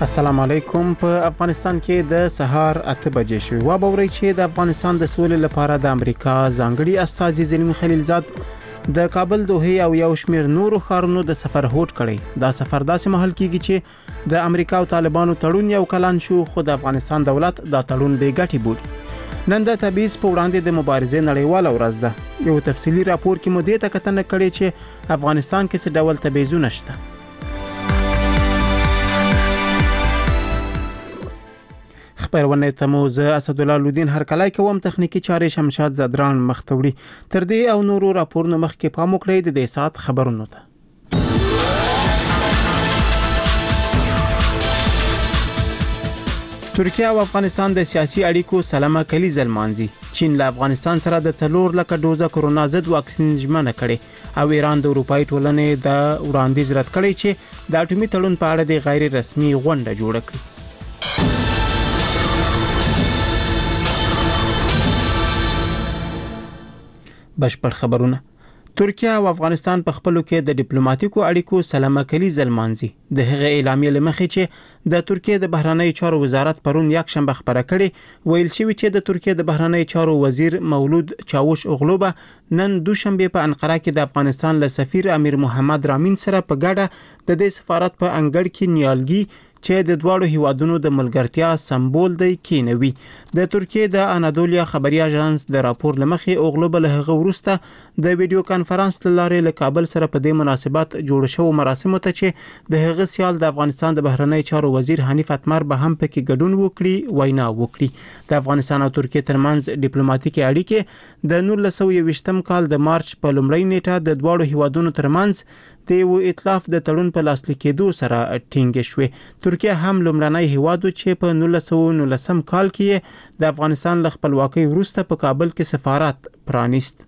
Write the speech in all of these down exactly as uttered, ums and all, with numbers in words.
السلام علیکم. په افغانستان کې د سهار اته بجې شوې و به ورې چې د افغانستان د سولې لپاره د امریکا ځانګړي استازي زلمی خلیلزاد د کابل دوحه او یو شمېر نورو ښارونو د سفر هوډ کړی. دا سفر داسې مهال کېږي چې د امریکا او طالبانو تړون یو کلن شو، خو د افغانستان دولت دا تړون بې ګټې بولي. نن د تبعیض په وړاندې د مبارزې نړیواله ورځ ده. یو تفصیلي راپور کې مو دې ته کتنه کړې چې افغانستان کې څه ډول تبعیضونه شته. خبرونه ته مو زه اسدالله لودین هر کله کوم تخنیکی چارې شمشاد زدران مختوړي. تر دې او نورو راپورونو مخکې پام وکړئ د دې سات خبرونو ته. ترکیه او افغانستان د سیاسي اړیکو سلامه کلیز المانځي. چین له افغانستان سره د څلور لکه ډوزه کرونا ضد واکسین ژمنه کړې او ایران د اروپאי ټولنې د وړاندیز رد کړی چې د اټومي تړون په اړه د غیر رسمي غونډه جوړه کړي. بشپړ خبرونه. ترکیه او افغانستان په خپلو کې د ډیپلوماټیکو اړیکو سلامه کلیز المانځي. د هغه اعلامیه لمخې چې د ترکیه د بهرنی چارو وزارت پرون یک شنبه خبره کړې، ویل شوی چې د ترکیه د بهرنی چارو وزیر مولود چاوش اوغلو به نن دوشنبه په انقره کې د افغانستان له سفیر امیر محمد رامین سره په ګډه د دې سفارت په انګړ کې نیالګي چې د دواړو هیوادونو د ملګرتیا سمبول دی کینوي. د ترکیه د انادولیا خبري اژانس د راپور لمخې اوغلو له هغه وروسته د ویډیو کانفرنس لاره له کابل سره په دې مناسبت جوړ شو مراسمو ته چې د هغه سیال د افغانستان د بهرنی چارو وزیر حنیف اتمر به هم پکې ګډون وکړي وینا وکړي. د افغانستان او ترکیه ترمنځ ډیپلوماټیکي اړیکې د نولس سوه یوویشتم کال د مارچ په لومړۍ نیټه د دواړو هیوادونو ترمنځ د یو ائتلاف د تړون په لاسلیک کېدو سره ټینګ شوې. ترکیه هم لومړنی هیواد چې په نولس سوه نولسم کال کې د افغانستان له خپلواکۍ وروسته په کابل کې سفارت پرانیست.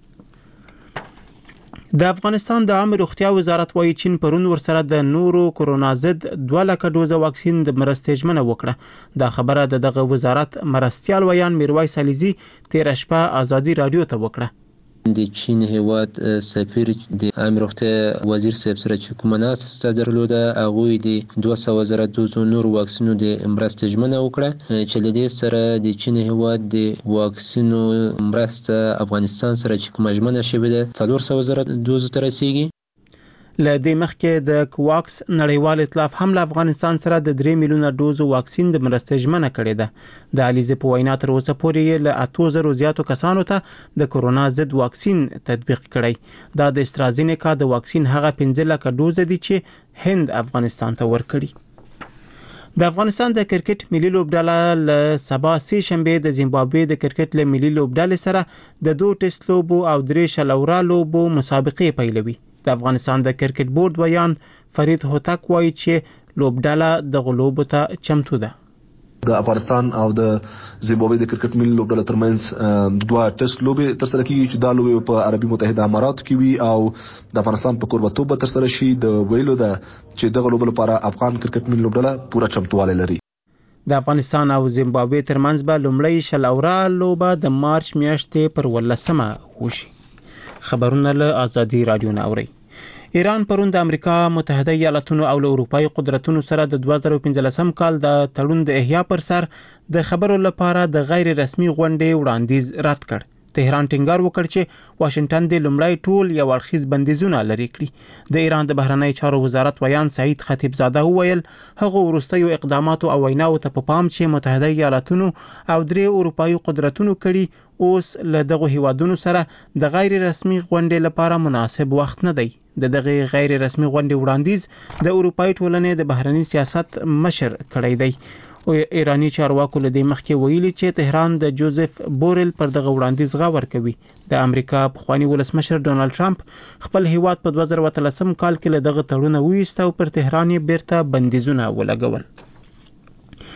د افغانستان د عامه روغتیا وزارت وايي چین پرون ورسره د نورو کرونا ضد دوه لکه ډوزه واکسین د مرستې ژمنه وکړه. دا خبره د دغه وزارت مرستیال ویان میرویس علیزي تیر شپه ازادي رادیو ته وکړه. د چین هیواد سفیر د عامه روغتیا وزیر صاحب سره چې کومه ناسته درلوده، هغوی د دوه سوه زره دوزو نور واکسینو د مرستې ژمنه وکړه چې له دې سره د چین هیواد د واکسینو مرسته افغانستان سره چې کومه ژمنه شوې ده څلور سوه زره دوزو ته رسیږي. له دې مخکې د کوواکس نړیوال ائتلاف هم له افغانستان سره د درې میلیونه ډوزو واکسین د مرستې ژمنه کړې ده. د علیزي په وینا تر اوسه پورې له اتو زرو زیاتو کسانو ته د کرونا ضد واکسین تطبیق کړی. دا د استرازینیکا د واکسین هغه پنځه لکه ډوزه دي چې هند افغانستان ته ورکړي. د افغانستان د کرکټ ملي لوبډله له سبا سه شنبه د زیمبابوې د کرکټ له ملي لوبډلې سره د دوه ټیسټ لوبو او درې شلورا لوبو مسابقې پیلوي. د افغانستان د کرکټ بورډ ویان فرید هوتک وایي چې لوبډله د غلوبو ته چمتو ده. د افغانستان او د زیمبابوې د کرکټ ملي لوبډله ترمنځ دوه ټیسټ لوبې ترسره کیږي چې دا لوبې په عربي متحده اماراتو کې وي او د افغانستان په کوربتوب به ترسره شي. د ویلو ده چې دغه لوبې لپاره افغان کرکټ ملي لوبډله پوره چمتووالی لري. د افغانستان او زیمبابوې ترمنځ به لومړی شلورا لوبه د مارچ میاشتې پر ولسمه وشي. خبرونه له ازادي رادیو نه اوري. ایران پرون د امریکا متحده ایالاتونو او له اروپאי قدرتونو سره د دوه زره پنځلسم کال د تړون د احیا پر سر د خبرو لپاره د غیر رسمي غونډې وړاندیز رد کړ. تهران ټینګار وکړ چې واشنگټن د لومړی ټول یو اړخیز بندیزونه لري کړي. د ایران د بهرنی چارو وزارت ویان سعید خطیبزاده وویل هغه وروستیو اقداماتو او ویناو ته په پام چې متحده ایالاتونو او درې اروپאי قدرتونو کړي اوس له دغه هیوادونو سره د غیر رسمي غونډې لپاره مناسب وخت نه دی. د دغه غیر رسمي غونډې وړاندیز د اروپאי ټولنې د بهرنی سیاست مشر کړی دی. او ایرانی چارواکو له دې مخکې ویلي چې تهران د جوزف بورل پر دغه وړاندیز غور کوي. د امریکا پخوانی ولسمشر ډونالد ټرمپ خپل هیواد په دوه زره اتلسم کال کې له دغه تړون ویسته او پر تهران یې بیرته بندیزونه ولګول.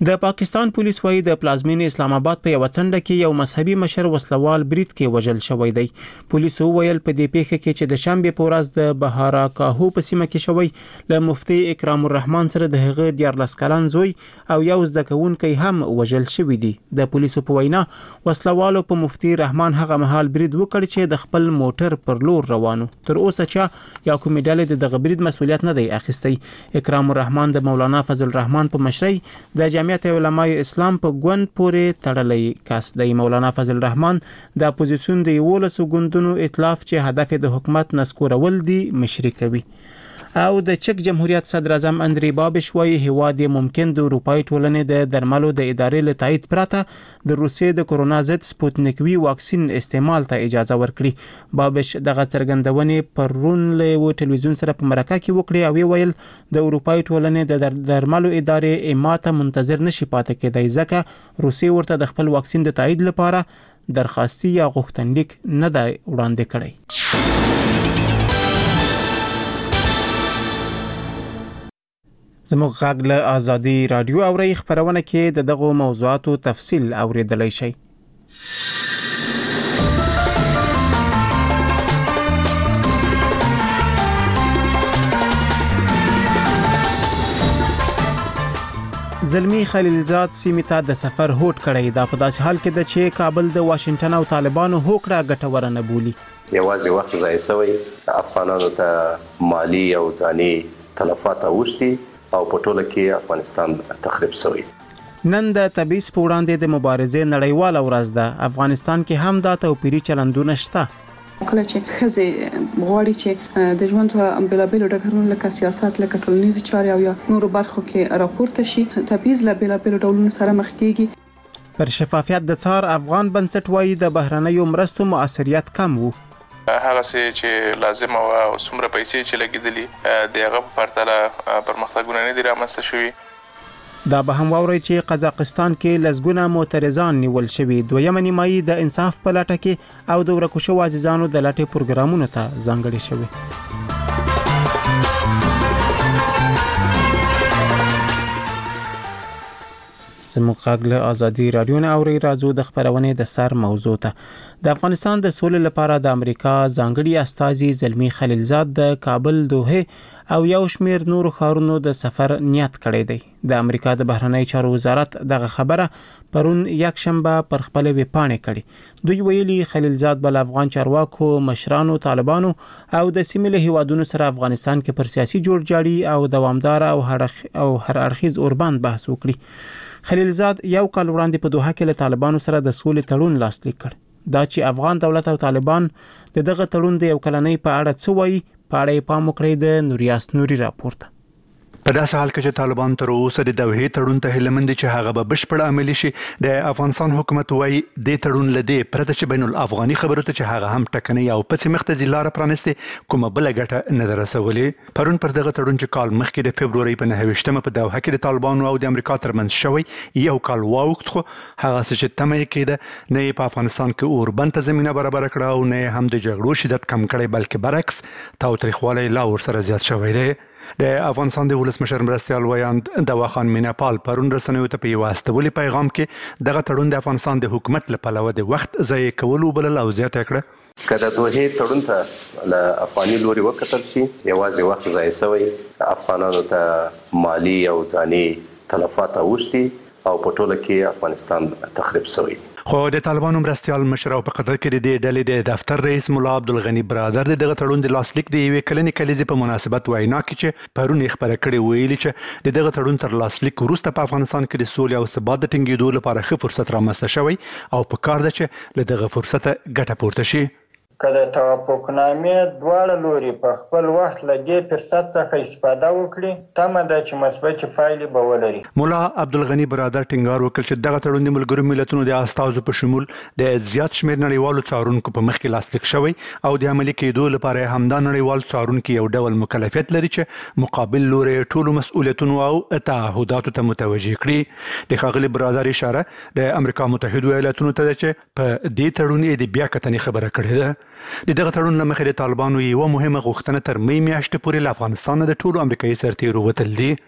د پاکستان پولیس وايي د پلازمینې اسلام آباد په یو څنډه کې یو مذهبي مشر وسلوال برید کې وژل شوی دی. پولیس وویل په دې پیښه کې چې د شنبه په ورځ د بهارا کاهو په سیمه کې شوی له مفتي اکرام الرحمن سره د هغه دیارلس کلن زوی او یو زده کوونکی هم وژل شوی دی. د پولیسو په وینا وسلوالو په مفتي رحمان هغه مهال برید وکړ چې د خپل موټر پر لور روانو. تر اوسه چې یا کومې ډلې د دغه برید مسولیت نه دی اخیستی. اکرام الرحمن د مولانا فضل الرحمن په مشرۍ د جمعیت علماء اسلام په ګوند پورې تړلې کس دی. مولانا فضل الرحمن د اپوزیسیون د یولسو ګوندونو ائتلاف چې هدف د حکومت نسکورول دي مشري کوي. او د چک جمهوریت صدر اعظم اندری بابش وايي هیواد ممکن د اروپای ټولنې د درملو د ادارې له تایید پرته د روسیې د کرونا ضد سپوتنیک وی واکسین استعمال ته اجازه ورکړي. بابش دغه څرګندونې پرون له ټلویزیون سره په مرکه کې وکړي او ویل د اروپای ټولنې د درملو ادارې اماته منتظر نشي پاتې کېدای ځکه روسیې ورته د خپل واکسین د تایید لپاره درخواستي یا غوښتنلیک نه دی وړاندې کړی. زموږ غږ له آزادي رادیو اوري خبرونه کې د دغه موضوعاتو تفصیل اوریدلای شئ. زلمی خلیلزاد سیمې ته د سفر هوډ کړی دا په داسې حال کې د چې کابل د واشنگټن او طالبانو هوکړه ګټوره نه بولی. یوازې وخت ضایع شوی، افغانانو ته مالی او ځاني تلفات اوښتي او په ټوله کې افغانستان تخریب شوی. نن د تبعیض په وړاندې د مبارزې نړیواله ورځ ده. افغانستان کې هم دا توپیري چلندونه شته. کله چې خزه غواړي چې د ژوند په بلابلو ډګرونو لکه سیاست، لکه ټولنیز چارې او یا نورو برخو کې راپورته شي، تبعیض له بلابلو ډولونو سره مخ کیږي. پر شفافیت د څار افغان بنسټ وايي د بهرنیو مرستو مؤثریت کم وو. هغه چې لازم او څومره پیسې چې لګیدلې د هغه په پرتله پرمختګونه نه دي رامنځته شوي. دا به هم واوري چې قزاقستان کې لزګونه معترضان نیول شوي. دویمه نیمایي د انصاف په لټه کې او د ورکو شوو عزیزانو د لټې پروګرامونو ته ځانګړي شوي. زموږ غږ له آزادي رادیو نه اوري راځو د خبرونې د سر موضوع ته. د افغانستان د سولې لپاره د امریکا ځانګړي استازي زلمی خلیلزاد د کابل، دوحه او یو شمېر نورو ښارونو د سفر نیت کړی دی. د امریکا د بهرنی چارو وزارت دغه خبره پرون یک شنبه پر خپل ویب پاڼه کړي. دوی ویلي خلیلزاد بل افغان چارواکو، مشرانو، طالبانو او د سیمې له هیوادونو سره افغانستان کې پر سیاسي جوړجاړي او دوامدار او هر اړخیز اوربند بحث وکړي. خلیلزاد یو کال وړاندې په دوحه کې له طالبانو سره د سولې تړون لاسلیک کړ. دا چې افغان دولت او طالبان د دغه تړون د یو کلنۍ په اړه څه وایي په اړه پام وکړئ د نوریاس نوري راپورته. په داسې حال کې چې طالبان تر اوسه د دوحې تړون ته هیله مند چې هغه به بشپړ عملي شي، د افغانستان حکومت وايي د تړون لدی پرته چې بین الافغاني خبرو ته چې هغه هم ټکنۍ او پڅې مختزي لار پرانسته کومه بل ګټه نه درسولې. پرون پر دغه تړون چې کال مخکې د فبرवरी په نهه په دوحه کې د طالبانو او د امریکا ترمنځ شوی یو کال واوښت، خو هغه څه چې تمه کېده نه په افغانستان کې اوربند ته زمينه برابر کړه او نه هم د جګړو شدت کم کړي، بلکې برعکس تاوتریخوالی لا ورسره زیات شوی دی. د افغانستان د ولسمشر مرستیال ویاند دوا خان میناپال پرون رسنیو ته په یو استولي پیغام کې دغه تړون د افغانستان د حکومت لپاره د وخت ضایع کولو بلل او زیاته کړه. کله دوه تړون ته له افغاني لوري وکتل شي، یوازې وخت ضایع شوی، افغانانو ته مالی او ځاني تلفات اوښتي او په ټوله کې افغانستان تخریب شوی. خو د طالبانو مرستیال مشر او په قطر کې د دې ډلې د دفتر رئیس مولا عبدالغنی برادر د دغه تړون د لاسلیک د یوې کلنې کلیزې په مناسبت وینا کې چې پرون یې خبره کړې ویلي چې د دغه تړون تر لاسلیک وروسته په افغانستان کې د سولې او ثبات د ټینګېدو لپاره ښه فرصت رامنځته شوی او په کار ده چې له دغه فرصته ګټه پورته شي. کله توافقنامې دواړه لوري په خپل وخت له دې فرصت څخه استفاده وکړي، تمه ده چې مثبت پایلې به ولري. مولا عبدالغنی برادر ټینګار وکړ چې دغه تړون د ملګرو ملتونو د استازو په شمول د زیات شمېر نړیوالو څارونکو په مخ کې لاسلیک شوی او د عملي کېدو لپاره همدا نړیوال څارونکي یو ډول مکلفیت لري چې مقابل لوري ټولو مسؤلیتونو او تعهداتو ته متوجه کړي. د ښاغلي برادر اشاره د امریکا متحده ایالاتونو ته ده چې په دې تړون یې د بیا کتنې خبره کړې ده. د دغه تړون له مخې د طالبانو یوه مهمه غوښتنه تر مې میاشتې پورې له افغانستان د ټولو امریکایي سرتیرو وتل دي.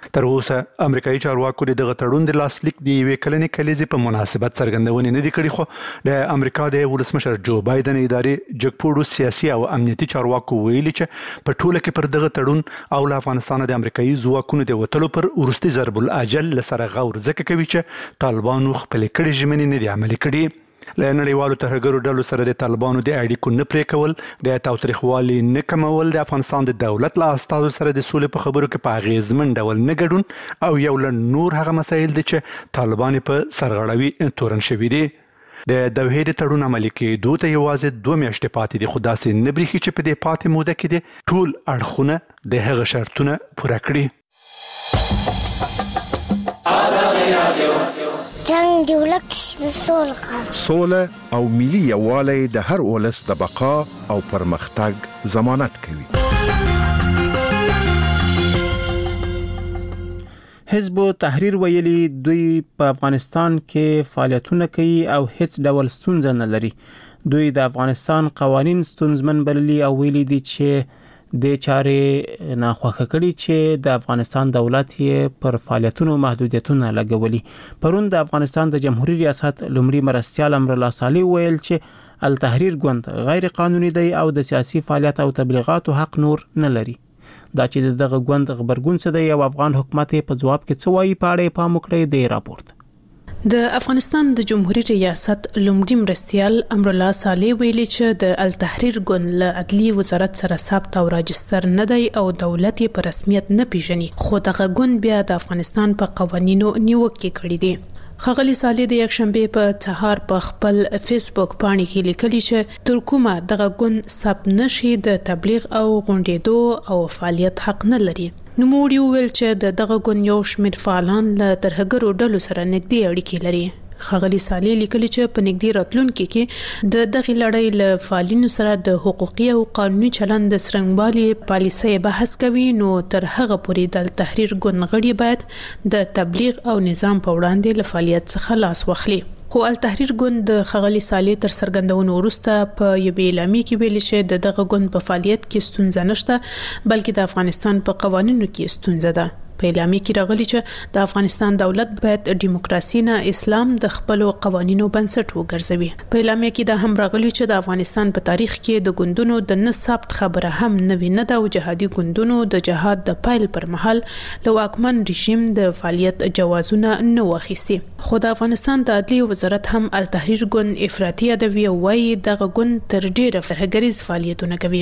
تر اوسه امریکایي چارواکو دغه تړون د لاسلیک دی یوې کلنې کلیزې په مناسبت څرګندونې نه دي کړې، خو د امریکا د ولسمشر جو بایدن ادارې جګپوړو سیاسي او امنیتي چارواکو ویلي چې په ټوله کې پر دغه تړون او له افغانستان د امریکایي ځواکونو د وتلو پر وروستي ضرب الاجل لسره غور ځکه کوي چې طالبانو خپل کړي ژمنې نه دي عملي کړي. له نړیوالو ترهګرو ډلو سره د طالبانو د اړیکو نه پرې کول، د تاوتریخوالي نه کمول، د افغانستان د دولت له استازو سره د سولې په خبرو کې په اغیزمن ډول نه ګډون او یو له نور هغه مسایل دي چې طالبان په سرغړوي تورن شوي دي. د دوحې د تړون عملي کېدو ته یوازې دوه میاشتې پاتې دي، خو داسې نه برېښي چې په دې پاتې موده کې د ټول اړخونه د هغه شرطونه پوره کړي. جنگ دی ولک د سوله سوله او ملي یووالی د هر ولس د بقا او پرمختګ ضمانت کوي. حزب تحریر ویلي دوی په افغانستان کې فعالیتونه کوي او هیڅ ډول ستونزه نه لري. دوی د افغانستان قوانین ستونزمن بللي او ویلي دي چې د چارې ناخوښه کړي چې د افغانستان دولت یې پر فعالیتونو محدودیتونه لګولي. پرون د افغانستان د جمهوریت ریاست لومړي مرستیال امرالله صالح ویل چې التحریر ګوند غیر قانوني دی او د سیاسي فعالیت او تبلیغاتو حق نور نه لري. دا چې دغه ګوند خبرګون څه دی او افغان حکومت په جواب کې څه وایي په اړه پام وکړئ د راپورټ. د افغانستان د جمهوریت ریاست لومړي مرستیال امرالله صالح ویلي چې د التحریر ګوند له عدلي وزارت سره ثبت او راجستر نه دی او دولت یې په رسمیت نه پیژني، خو دغه ګوند بیا د افغانستان په قوانینو نیوکې کړې دي. ښاغلي صالح د یکشنبه په سهار په خپل فیسبوک باندې کې لیکلي چې تر کومه دغه ګوند ثبت نشي د تبلیغ او غونډېدو او فعالیت حق نه لري. نو موږ ویل چې د دغه ګوند یو شمېر فعالان له ترهګرو ډلو سره نږدې اړیکې لري. ښاغلي صالح لیکلي چې په نږدې راتلونکي کې د دغه لړۍ له فعالینو سره د حقوقي او قانوني چلند د څرنګوالي پالیسۍ بحث کوي، نو تر هغه پورې د تحریر ګوند غړي باید د تبلیغ او نظام په وړاندې له فعالیت څخه لاس واخلي. خو التحریر ګوند د ښاغلي صالح تر څرګندونو وروسته په یوې اعلامیه کې ویلي چې د دغه ګوند په فعالیت کې ستونزه نشته، بلکې د افغانستان په قوانینو کې ستونزه ده. په اعلامیه کې راغلي چې د افغانستان دولت باید دیموکراسي نه اسلام د خپل قوانینو بنسټ وګرځوي. په اعلامیه کې دا هم راغلي چې د افغانستان په تاریخ کې د ګوندونو د نه ثبت خبره هم نوي نه ده او جهادي ګوندونو د جهاد د پایل پر مهال له واکمن رژیم د فعالیت جوازونه نه واخیستي. خو د افغانستان د عدلي وزارت هم التحریر ګوند افراطي ادوي وایي دغه ګوند تر ډیره ترهګریز فعالیتونه کوي.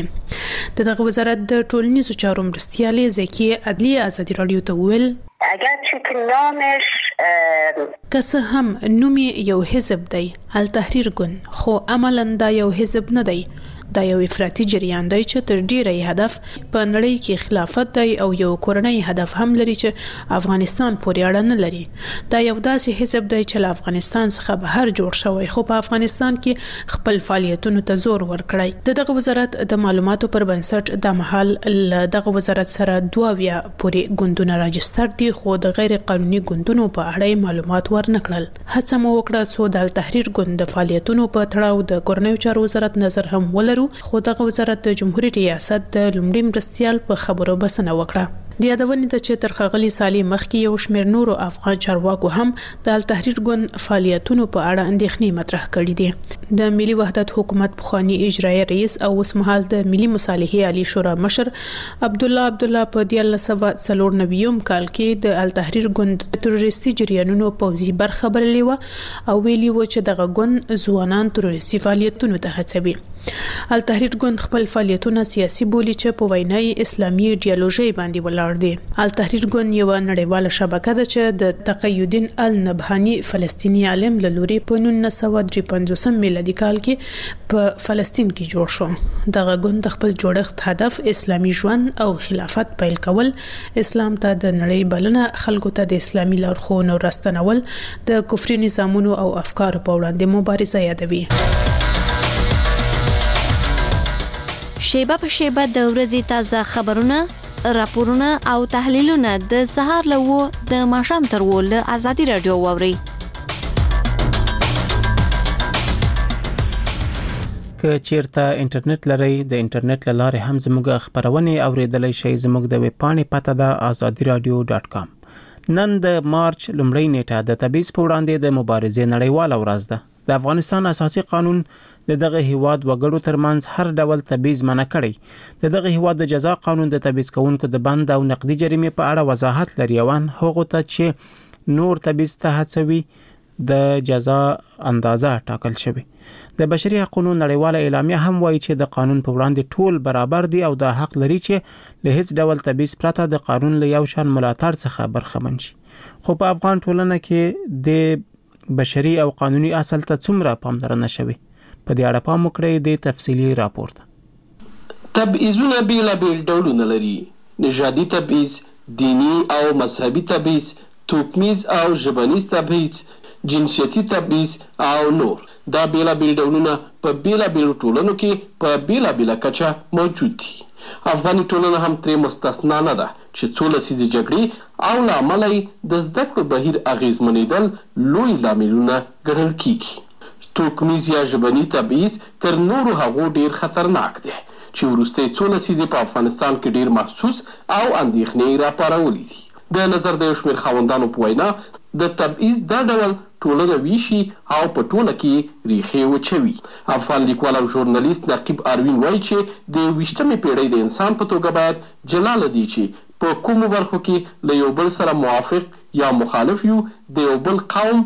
دغه وزارت د ټولنیزو چارو مرستیالې زکی عدلي ازادي رادیو ته ویل اگر چې نامش که هم نومي یو حزب دی التحریر ګوند، خو عملاً دا یو حزب نه دی، دا یو افراطي جریان دی چې تر ډیره هدف په نړۍ کې خلافت دی او یو کورنۍ هدف هم لري چې افغانستان پورې اړه نه لري. دا یو داسې حزب دی چې له افغانستان څخه بهر جوړ شوی خو په افغانستان کې خپل فعالیتونو ته زور ورکړی. دغه وزارت د معلوماتو پر بنسټ د محل دغه وزارت سره دوه ویا پورې ګوندونه راجستر دي، خو د غیر قانوني ګوندونو په اړه معلومات ورنکړل. هڅه مو وکړه څو د التحریر ګوند د فعالیتونو په تړاو د کورنیو چارو وزارت نظر هم ولرو، خو دغه وزارت د جمهوریت ریاست د لومړي مرستیال په خبرو بسنه وکړه. د یادونې ته چې تر ښاغلي صالح مخکې یو شمېر نورو افغان چارواکو هم د التحریر ګوند فعالیتونو په اړه اندېښنې مطرح کړې دي. د ملي وحدت حکومت پخوانی اجرایي رئیس او اوسمهال د ملي مصالحې عالی شورا مشر عبدالله عبدالله په دیارلس سوه څلور نوي کال کې د التحریر ګوند تروریستي جریانونو پوځي برخه بللې وه او ویلي و چې دغه ګوند ځوانان تروریستي فعالیتونو ته هڅوي. التحریر ګوند خپل فعالیتونه سیاسي بولي چې په وینا اسلامي ایډیالوژي باندې ولاړ دي. التحریر ګوند یو نړیواله شبکه ده چې د تقیالدین النبهانی فلسطینی عالم له لوري په نولس سوه درې پنځوس میلادي کال کې په فلسطین کې جوړ شو. دغه ګوند د خپل جوړښت هدف اسلامي ژوند او خلافت پیل کول، اسلام ته د نړۍ بلنه، خلکو ته د اسلامي لارښوونو راستنول، د کفري نظامونو او افکارو په وړاندې مبارزه یادوي. شیبه په شیبه د ورځې تازه خبرونه، راپورونه او تحلیلونه د سهار له وو د ماښام تر وو له ازادي رادیو واوري. که چیرته انټرنیټ لرئ د انټرنیټ له لارې هم زموږ خبرونه اوریدلای شئ. زموږ د ویب پاڼې پته ده آزادي رادیو ډاټ کام. نن د مارچ لومړۍ نیټه د تبعیض په وړاندې د مبارزې نړیواله ورځ ده. د افغانستان اساسي قانون د دغه هیواد وګړو ترمنځ هر ډول تبعیض منع کړي. د دغه هیواد د جزا قانون د تبعیض کوونکو د بند او نقدي جریمې په اړه وضاحت لري او هغه ته چې نور تبعیض ته هڅوي د جزا اندازه ټاکل شوی. د بشري حقوقو نړیواله اعلامیه هم وایي چې د قانون په وړاندې ټول برابر دي او د حق لري چې له هیڅ ډول تبعیض پرته د قانون له یو شان ملاتړ څخه برخمن شي. خو په افغان ټولنه کې د بشري او قانوني اصل ته څومره پاملرنه شوی؟ په دې اړه پام وکړئ د تفصیلی راپور ته. تبعیضونه بیلابیل ډولونه لري: نژادي تبعیض، دینی او مذهبي تبعیض، توکمیز او ژبنیز تبعیض، جنسیتي تبعیض او نور. دا بیلابیل ډولونه په بیلابیلو ټولنو کې په بیلابیله کچه موجود دي. افغاني ټولنه هم ترې مستثنا نه ده چې څو لسیزې جګړې او له امله یې د زده کړو بهیر اغېزمنېدل لوی لاملونه ګڼل کیږي. توکمیز یا ژبني تبعیض تر نورو هغو ډیر خطرناک دی چې وروستۍ څو لسیزې په افغانستان کې ډیر محسوس او اندېښنې راپارولې دي. د نظر د یو شمېر خاوندانو په وینا د تبعیض دا ډول ټولنه ویشي او په ټوله کې ریښې وچوي. افغان لیکوال او ژورنالیست نقیب اروین وایي چې د یوویشتمې پیړۍ د انسان په توګه باید جلا له دې چې په کومو برخو کې له یو بل سره موافق یا مخالف یو د یو بل قوم،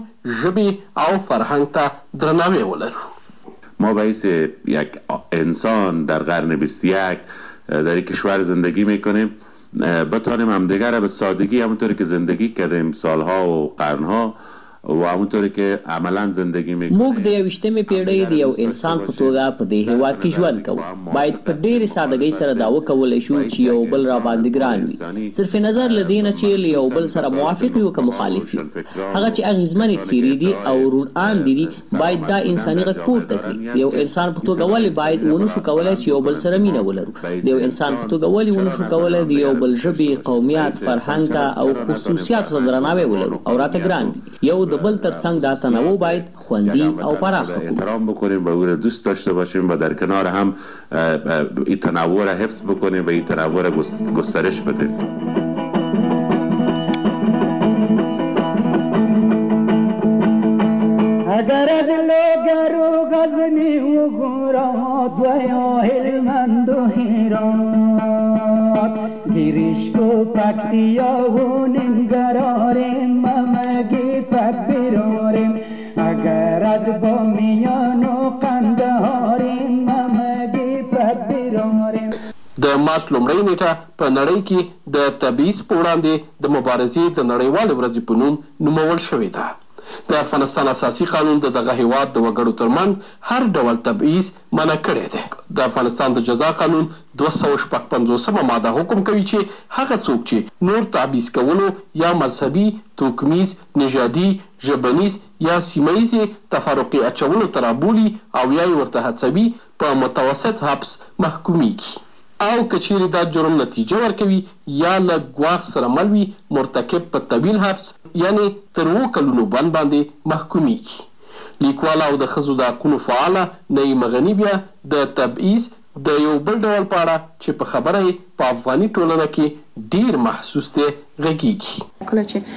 ژبې او فرهنګ ته درناوی ولرو. ما باعث یک انسان در قرن بیست و یک در کشور زندگی میکنیم بتوانیم همدیگر را به سادگی همونطوری که زندگی کردیم سالها و قرنها و همونطوری که عملا زندگی میکنیم. موږ د یوویشتمې پیړۍ د یو انسان په توګه په دې هېواد کې ژوند کوو. باید په ډېرې سادګۍ سره دا وکولی شو چې یو بل را باندې ګران وي، صرف نظر له دې نه چې له یو بل سره موافق وي او که مخالف وي. هغه چې اغېزمنې څېرې دي او روڼاندې دي باید دا انساني غږ پورته کړي. د یو انسان په توګه ولې باید ونه شو کولی چې یو بل سره مینه ولرو؟ د یو انسان په توګه ولې ونه شو کولی د یو بل ژبې، قومیت، فرهنګ ته او خصوصیاتو ته درناوی ولرو او راته ګران وي؟ یو د بل ترڅنګ دا تنوع باید خوندي او پراخه کړو. احترام بکنیم و او را دوست داشته باشیم و در کنار هم این تنوع را حفظ بکنیم و این تنوع را گسترش بدیم. اگر از لوگرو غزنی و گورات و یا هلمند و هیرات گیریش و پکتیا و ننگراریم ممگی پک بیراریم اگر از بامیان و قندهاریم ممگی پک بیراریم. د مارچ لومړۍ نیټه په نړۍ کې د تبعیض په وړاندې د مبارزې د نړیوالې ورځې په نوم نومول شوې ده. د افغانستان اساسي قانون د دغه هیواد د وګړو ترمنځ هر ډول تبعیض منع کړی دی. د افغانستان د جزا قانون دوه سوه شپږ پنځوسمه ماده حکم کوي چې هغه څوک چې نور تبعیض کولو یا مذهبي، توکمیز، نژادي، ژبنیز یا سیمهیزې تفرقې اچولو ته رابولي او یا یې ورته هڅوي په متوسط حبس محکومیږي. او که چیرې دا جرم نتیجه ورکوي یا له ګواښ سره مل وي مرتکب په طویل حبس یعنی تر اووه کلونو بند باندې محکومیږي. لیکواله او د ښځو د حقونو فعاله نعیم غني بیا د تبعیض د یو بل ډول په اړه چې په خبره یې په افغاني ټولنه کې ډیر محسوس دی غږیږي. کله چې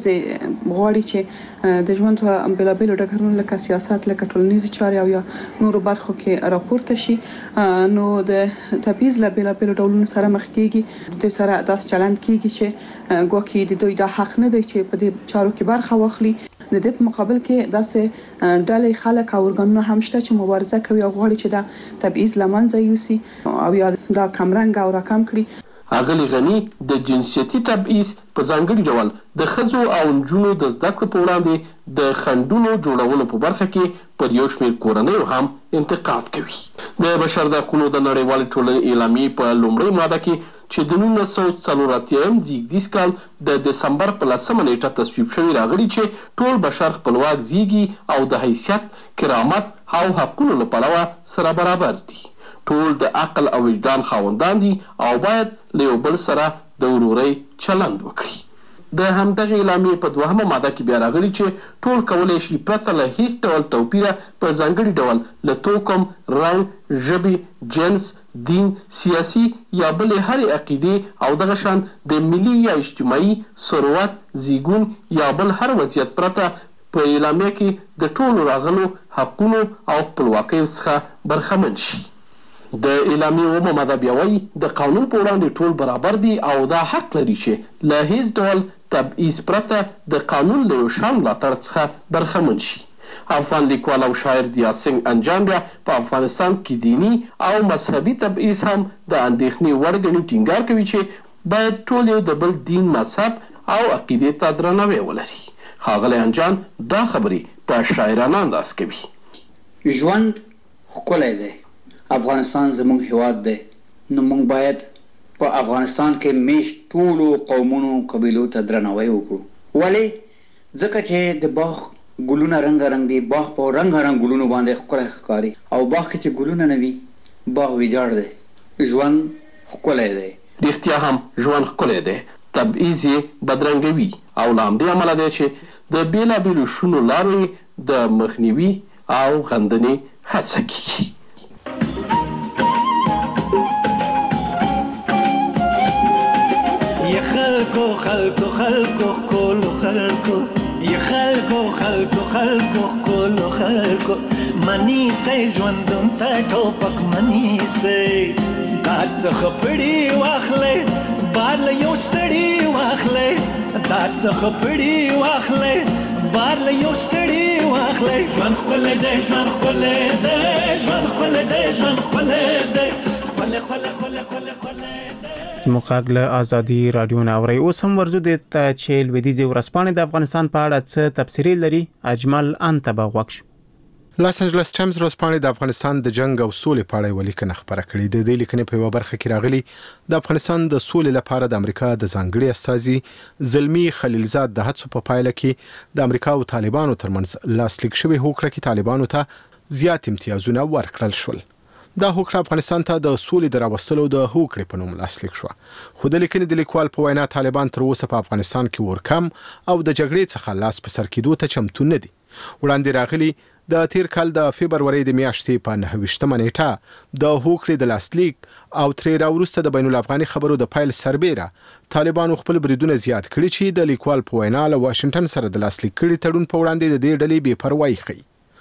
ښځې غواړي چې د ژوند په بېلابېلو ډګرونو لکه سیاست، لکه ټولنیزې چارې او یا نورو برخو کې راپورته شي نو د تبعیض له بېلابېلو ډولونو سره مخ کېږي. د دوی سره داسې چلند کېږي چې ګواکې د دوی دا حق نه دی چې په دې چارو کې برخه واخلي. د دې په مقابل کې داسې ډلې خلک او ارګانونه هم شته چې مبارزه کوي او غواړي چې دا تبعیض له منځه یوسي او یا دا کمرنګه او راکم کړي. اغلې غني د جنسیتي تبعیض په ځانګړي ډول د ښځو او نجونو د زده کړو په وړاندې د خنډونو جوړولو په برخه کې پر یو شمېر کورنیو هم انتقاد کوي. د بشر د حقونو د نړیوالې ټولنې اعلامیې په لومړۍ ماده کې چې د نولس سوه څلور اتیایم زیږدیز کال د دسمبر په لسمه نیټه تصویب شوي راغلي چې ټول بشر خپلواک زیږي او د حیثیت، کرامت او حقونو له پلوه سره برابر دي. ټول د عقل او وجدان خاوندان دي او باید له یو بل سره د ورورۍ چلند وکړي. د همدغې اعلامیې په دوهمه ماده کې بیا راغلي چې ټول کولی شي پرته له هیڅ ډول توپیره په ځانګړي ډول له توکم، رنګ، ژبې، جنس، دین، سیاسي یا بلې هرې عقیدې او دغه شان د ملي یا اجتماعي ثروت، زیږون یا بل هر وضعیت پرته په اعلامیه کې د ټولو راغلو حقونو او خپلواکیو څخه برخمن شي. د اعلامیې اوومه ماده بیا وایي د قانون په وړاندې ټول برابر دي او دا حق لري چې له هیڅ ډول تبعیض پرته د قانون له یو شان ملاتړ څخه برخمن شي. افغان لیکوال او شاعر دیاسنګ انجان بیا په افغانستان کې دینی او مذهبي تبعیض هم د اندېښنې وړ ګڼي. ټینګار کوي چې باید ټول یو د بل دین، مذهب او عقیدې ته درناوی ولري. ښاغلی انجان دا خبرې په شاعرانه انداز کوي. ژوند ښکلی دی، افغانستان زموږ هیواد دی، نو موږ باید په افغانستان کې میشت ټولو قومونو قبیلو ته درناوی وکړو. ولې؟ ځکه چې د باغ ګلونه رنګارنګ دي، باغ په رنګارنګ ګلونو باندې ښکلی ښکاري او باغ کې چې ګلونه نه وي باغ ویجاړ دی. ژوند ښکلی دی. رښتیا هم ژوند ښکلی دی، تبعیض یې بدرنګوي او له همدې امله دی چې د بېلابېلو شونو لارو د مخنیوي او غندنې هڅه کیږي. خلکو خلکو خلکو خلکو خلکو یا خلکو خلکو خلکو خلکو خلکو منی سي ژوندون ته ټوپک منی سي داد څخه پړی واخلې بار له یو ستړي واخلې داد څخه پړی واخلې بار له یو ستړي واخلې ژوند خپل دی ژوند خپل دی ژوند خپل دی ژوند خپل دی خپل خپل خپل خپل خپل زموږ له ازادي رادیو نه اوري. اوس هم ورزو د ته چې لویدیځ ورځپاڼې د افغانستان په اړه څه تبصرې لري. اجمل انتبه غوښ. لاس انجلس ټایمز ورځپاڼې د افغانستان د جنگ او سولې په اړه ولیکنه خبره کړې ده. د لیکنې په یو برخه کې راغلي د افغانستان د سولې لپاره د امریکا د ځانګړي استازي زلمی خلیلزاد د هڅو په پایله کې د امریکا او طالبانو ترمنځ لاسلیک شوی هوکړه کې طالبانو ته زیات امتیازونه ورکړل شول. دا هوکړه افغانستان ته د سولې د راوستلو د هوکړې په نوم لاسلیک شو. خو د لیکنې د لیکوال په وینا طالبان تر اوسه په افغانستان کې ورکم او د جګړې څخه لاس په سر کېدو ته چمتو نه دي. وړاندې راغلي د تیر کال د فبرورۍ د میاشتې په نهه ویشتمه نیټه د هوکړې د لاسلیک او ترې راوروسته د بین الافغاني خبرو د پایل سربېره طالبانو خپل بریدونه زیات کړي چې د لیکوال په وینا له واشنگټن سره د لاسلیک کړي تړون په وړاندې د دې ډلې بې پروایي ښيي.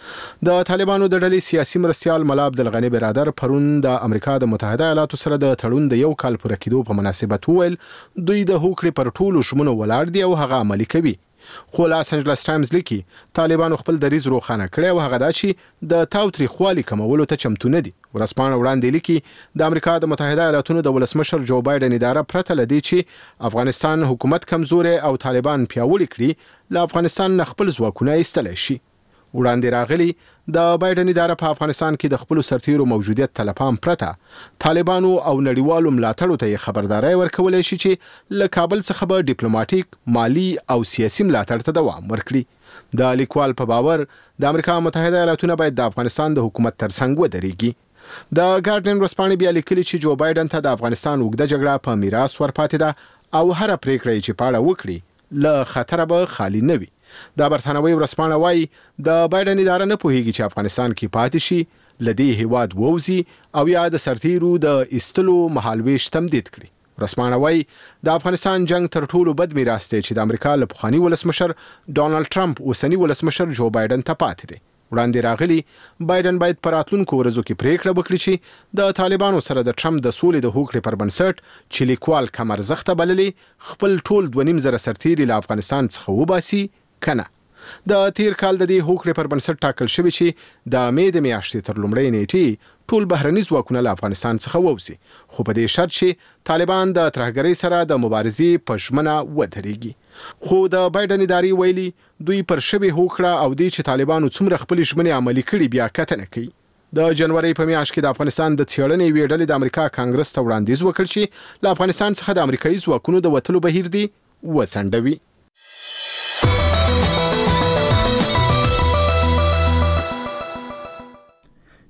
د طالبانو د ډلې سیاسي مرستیال ملا عبدالغني برادر پرون د امریکا د متحده ایالاتو سره د تړون د یو کال پوره کېدو په مناسبت وویل دوی د هوکړې پر ټولو شمونو ولاړ دي او هغه عملي کوي. خو لاس انجلس ټایمز لیکي طالبانو خپل دریځ روښانه کړی او هغه دا چې د تاوتریخوالي کمولو ته چمتو نه دي. ورځپاڼه وړاندې لیکي د امریکا د متحده ایالاتونو د ولسمشر جو بایدن اداره پرته له دې چې افغانستان حکومت کمزوري او طالبان پیاوړي کړي له افغانستان نه خپل ځواکونه ایستلی شي. وړاندې راغلي د بایدن اداره په افغانستان کې د خپل سرتیرو موجودیت تلپام پرته طالبانو او نړیوالو ملاتړو ته خبرداري ورکولای شي چې له کابل څخه به ډیپلوماټیک، مالی او سیاسي ملاتړ ته دوام ورکړي. د لیکوال په باور د امریکا متحده ایالاتونه باید د افغانستان د حکومت ترڅنګ ودرېږي. د ګارډین ورځپاڼې بیا لیکلي چې جو بایدن ته د افغانستان اوږده جګړه په میراث ورپاتې ده او هر پریکړه چې پاړه وکړي له خطر به خالی نه وي. د برتانوي ورځپاڼه وایي د بایدن اداره نه پوهیږي چې افغانستان کې پاتې شي، له دې هیواد ووځي او یا د سرتیرو د ایستلو مهالویش تمدید کړي. ورځپاڼه وایي د افغانستان جنگ تر ټولو بد میراث دی چې د امریکا له پخواني ولسمشر ډونالد ټرمپ اوسني ولسمشر جو بایدن ته پاتې دی. وړاندې راغلي بایدن باید په راتلونکو ورځو کې پریکړه وکړي چې د طالبانو سره د ټرمپ د سولې د هوکړې پر بنسټ چې لیکوال کم ارزښته بللي خپل ټول دوه نیم زره سرتیري له افغانستان څخه وباسي کنه. د تیر کال د دې هوکړې پر بنسټ ټاکل شوی چې د مې د میاشتې تر لومړۍ نیټې ټول بهرني ځواکونه له افغانستان څخه ووځي، خو په دې شرط چې طالبان د ترهګرۍ سره د مبارزې په ژمنه ودرېږي. خو د بایدن ادارې ویلي دوی پر شوې هوکړه او دې چې طالبانو څومره خپلې ژمنې عملي کړي بیا کتنه کوي. د جنوري په میاشت کې د افغانستان د څېړنې یوې ډلې د امریکا کانګرس ته وړاندیز وکړ چې له افغانستان څخه د امریکایي ځواکونو د وتلو بهیر دی وڅنډوي.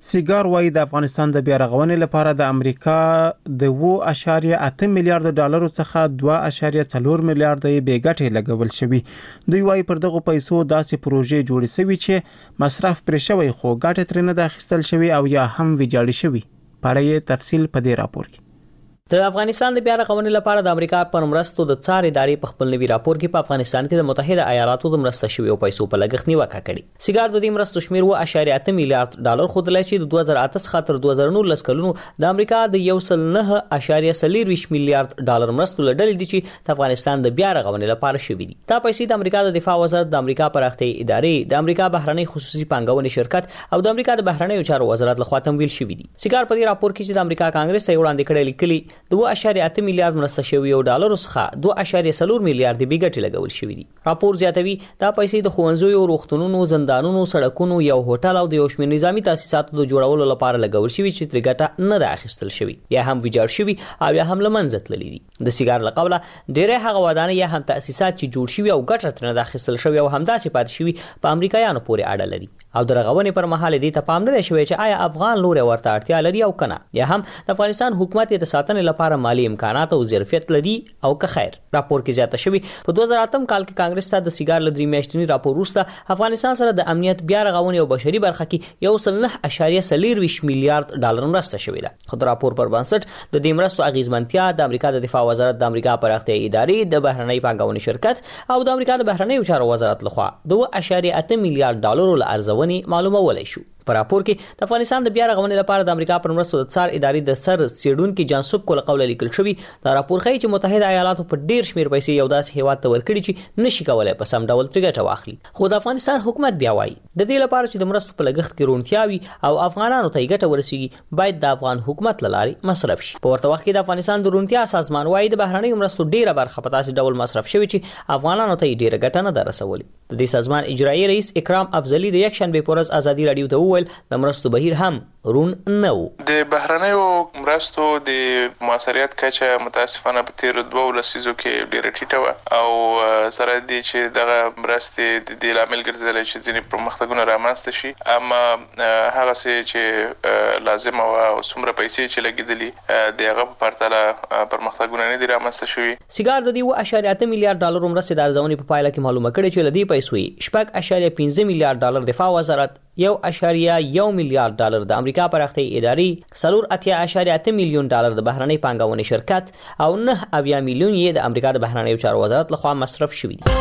سیګار وايي د افغانستان د بیا رغونې لپاره د امریکا د دوه اعشاریه اته میلیارډ ډالرو څخه دوه اعشاریه څلور میلیارډ یې بې ګټې لګول شوي. دوی وايي پر دغه پیسو داسې پروژې جوړې شوي چې مصرف پرې شوی خو ګټه ترې نه ده اخیستل شوی او یا هم ویجاړې شوي. په اړه یې تفصیل په دې راپور کې. د افغانستان د بیا رغونې لپاره د امریکا پر مرستو د څار ادارې په خپل نوي راپور کې په افغانستان کې د متحده ایالاتو د مرسته شویو پیسو په لګښت نیوکه کړې. سیګار د دې مرستو شمیر و اعشاریه اته میلیارډ ډالر خودلای چې د دوه زره اته څخه تر دوه زره نولس کلونو د امریکا د یو سل نه اعشاریه څلور میلیارډ ډالر مرستو لړل دي چې د افغانستان د بیا رغونې لپاره شوي دي. دا پیسې د امریکا د دفاع وزارت، د امریکا پراختیایي ادارې، د امریکا بهرنۍ خصوصي پانګونې شرکت او د امریکا د بهرنیو چارو وزارت لخوا تمویل شوي دي. سیګار په دې راپور کې چې د امریکا کانګرس ته وړاندې کړی لیکلي دوه اعشاریه اته میلیارډ مرسته شوی او ډالر څخه دوه اعشاریه څلور میلیارډ بې ګټې لګول شوی دي. راپور زیاتوي دا پیسې د ښوونځیو، روغتونونو، زندانونو، سړکونو، یو هوټل او د یو شمېر نظامی تاسیساتو د جوړولو لپاره لګول شوی چې ترې ګټه نه ده اخیستل شوی، یا هم ویجاړ شوی او یا هم له منځه تللي دي. د سیګار له قبله ډېری هغه ودانۍ یا هم تاسیسات چې جوړ شوي او ګټه ترې نه ده اخیستل شوی او همداسې پاتې شوي په امریکایانو پورې اړه لري او د رغونې پر مهال دې ته پام نه دی شوی چې آیا افغان لوري ورته اړتیا لري او کنه، یا هم د افغانستان حکومت د ساتنې لپاره مالی امکانات او ظرفیت لري او که خیر. راپور کې زیاته شوی په دوه زره اته کال کې کانګرس ته د سیګار له درې میاشتني راپور وروسته افغانستان سره د امنیت، بیا رغونې او بشري برخه کې یو سل نه اعشاریه څلور میلیارډ ډالر مرسته شوې ده. خو د راپور پر بنسټ د دې مرستو اغیزمنتیا د امریکا د دفاع وزارت، د امریکا پراختیایي ادارې، د بهرنۍ پانګونې شرکت او د امریکا د بهرنیو چارو وزارت لخوا دوه اعشاریه اته میلیارډ ډالرو له ارزونې معلومولای شو. په راپور کې د افغانستان د بیا رغونې لپاره د امریکا پر مرستو د څار ادارې د سر څېړونکي جانسوب کول قوله لیکل شوی. دا راپور ښیي چې متحده ایالاتو په ډیر شمیر پیسې یو داسې هیواد ته ورکړي چې نشي کولای په سم ډول ترې ګټه واخلي. خو د افغانستان حکومت بیا وایي د دې لپاره چې د مرستو په لګښت کې روڼتیا وي او افغانانو ته ګټه ورسیږي باید د افغان حکومت له لارې مصرف شي. په ورته وخت کې د افغانستان د روڼتیا سازمان وایي د بهرنیو مرستو ډیره برخه په داسې ډول مصرف شوی چې افغانانو ته ډیره ګټه نه ده رسولې. د دې سازمان اجرایي رئیس اکرام افضلی د یکشنبه په ورځ ازادي رادیو ته وویل د مرستو بهیر هم رون نه و. د بهرنیو مرستو د موثریت کچه متاسفانه په تیر دوه لسیزو کې ډیره ټیټه و او سره دي چې دغه مرستې د دې لامل ګرځېدل چې ځینې پرمختګونه رامنځته شي، اما هغه څه چې لازم او څومره پیسې چې لګېدلي د هغه په پرتله پرمختګونه نه دي رامنځته شوي. سیګار د دې اوه اعشاریه اته میلیارډ ډالرو مرستې د ارزونې په پایله کې معلومه کړې چې له دې پیسو یې شپږ اعشاریه پنځه میلیارډ ډالر دفاع وزارت، یو اعشاریه یو میلیارډ ډالر د امریکا پراختیایي ادارې، څلور اتیا اعشاریه اته میلیون ډالر د بهرنۍ پانګونې شرکت او نه اویا میلیون یې د امریکا د بهرنیو چارو وزارت لخوا مصرف شوي دي.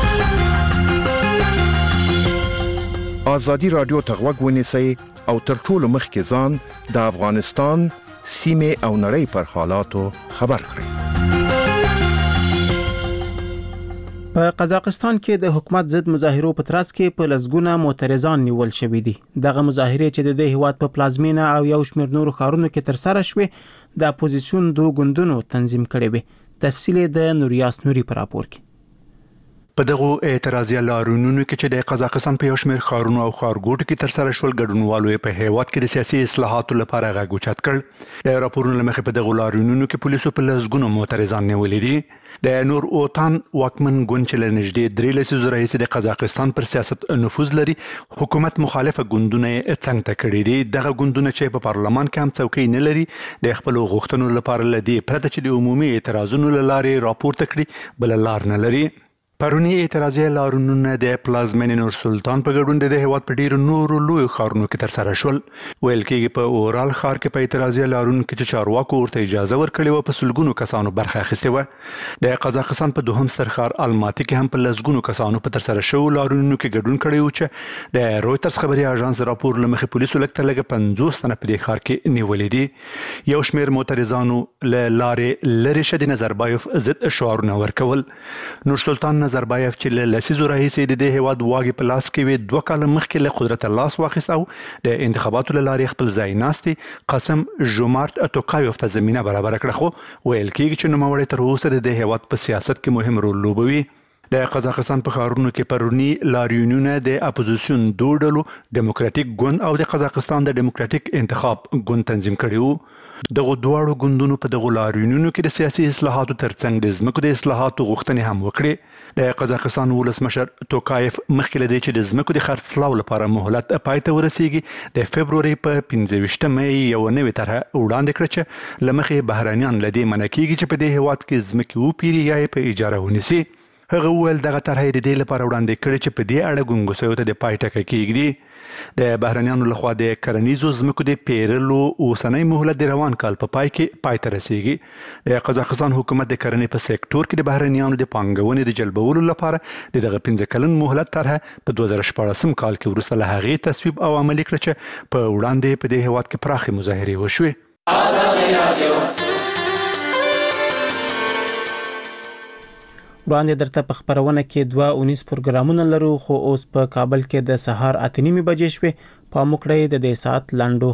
ازادي رادیو ته غوږ ونیسئ او تر ټولو مخکې ځان د افغانستان سیمې او نړۍ پر حالاتو خبر کړئ. په قزاقستان کې د حکومت ضد مظاهرو په ترڅ کې په لسګونه معترضان نیول شوي دي. دغه مظاهرې چې د دې هیواد په پلازمینه او یو شمېر نورو ښارونو کې ترسره شوې د اپوزیسیون دوه ګوندونو تنظیم کړي وي. تفصیل د نوریاس نوري په راپور کې. په دغه اعتراضي لارونونو کې چې د قزاقستان په یو شمېر ښارونو او ښارګوټو کې ترسره شول، ګډونوالو په هیواد کې د سیاسي اصلاحاتو لپاره غږ اوچت کړ. د راپورونو له مخې په دغه لارونونو کې پولیسو په لسګونو معترضان نیولي دي. د نور اوتان واکمن ګوند چې له نږدې درې لسیزو راهیسې د قزاقستان پر سیاست نفوذ لري، حکومت مخالفه ګوندونه یې څنګ ته کړي دي. دغه ګوندونه چې په پارلمان کې هم څوکۍ نه لري، د خپلو غوښتنو لپاره له دې پرته چې د عمومي اعتراضونو له لارې راپورته کړي بله لار نه لري. پرونی اعتراضي لارونونه د پلازمینې نور سلطان په ګډون د هیواد په ډیرو نورو لویو ښارونو کې ترسره شول. ویل کېږي په اورال ښار کې په اعتراضي لارونو کې چې چارواکو ورته اجازه ورکړې وه، په سلګونو کسانو برخه اخیستې وه. د قزاقستان په دوهم ستر ښار الماتي کې هم په لسګونو کسانو په ترسره شوو لارونو کې ګډون کړی و چې د رویټرز خبري اژانس د راپور له مخې پولیسو لږ تر لږه پنځوس تنه په دې ښار کې نیولي دي. یو شمېر معترضانو له لارې لرې شه د نظربایف ضد شعارونه ورکول. نور سلطان نظربایف چې له لسیزو راهیسې د دې هیواد واګې په لاس کې وي، دوه کاله مخکې له قدرته لاس واخیست او د انتخاباتو له لارې خپل ځای ناستې قاسم ژومارت توکایوف ته زمینه برابره کړه. خو ویل کېږي چې نوموړی تر اوسه د دې هیواد په سیاست کې مهم رول لوبوي. د قزاقستان په ښارونو کې پرونی لاریونونه د اپوزیسیون دوه ډلو ډیموکراتیک ګوند او د قزاقستان د ډیموکراتیک انتخاب ګوند تنظیم کړي وو. دغه دواړو ګوندونو په دغه لاریونونو کې د سیاسي اصلاحاتو ترڅنګ د ځمکو د اصلاحاتو غوښتنې هم وکړې. د قزاقستان ولسمشر توکایف مخکې له دې چې د ځمکو د خرڅلاو لپاره مهلت پای ته ورسیږي د فبروري په پنځه ویشتمه مې یو نوې طرحه وړاندې کړه چې له مخې بهرانیان له دې منع کیږي چې په دې هیواد کې ځمکې وپیري یا یې په اجاره ونیسي. هغه وویل دغه طرحه د دې لپاره وړاندې کړې چې په دې اړه ګونګسیو ته د پای ټکی کېږدي. د بهرانیانو لخوا د کرنیزو ځمکو د پیرلو اوسنۍ مهلت د روان کال په پای کې پای ته رسیږي. د قزاقستان حکومت د کرنې په سکتور کې د بهرانیانو د پانګونې د جلبولو لپاره د دغه پنځه کلن مهلت طرحه په دوه زره شپاړسم کال کې وروسته له هغې تصویب او عملي کړه چې په وړاندې په دې هیواد کې پراخې مظاهرې وشوې. وړاندې درته په خبرونه کې دوه اونیس پروګرامونه لرو، خو اوس په کابل کې د سهار اته نیمې بجې شوې. په موکړې د دې سات لاندو